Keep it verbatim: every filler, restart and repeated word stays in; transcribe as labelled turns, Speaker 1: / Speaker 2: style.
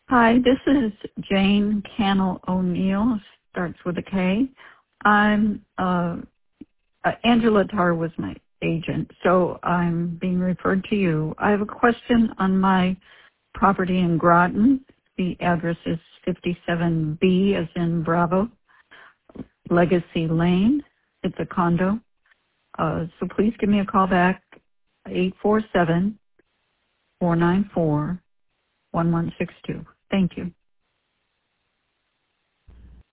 Speaker 1: Hi, this is Jane Cannell O'Neill. Starts with a K. I'm uh, uh, Angela Tarr was my agent, so I'm being referred to you. I have a question on my property in Groton. The address is fifty-seven B, as in Bravo, Legacy Lane. It's a condo. Uh, so please give me a call back, eight four seven, four nine four, one one six two. Thank you.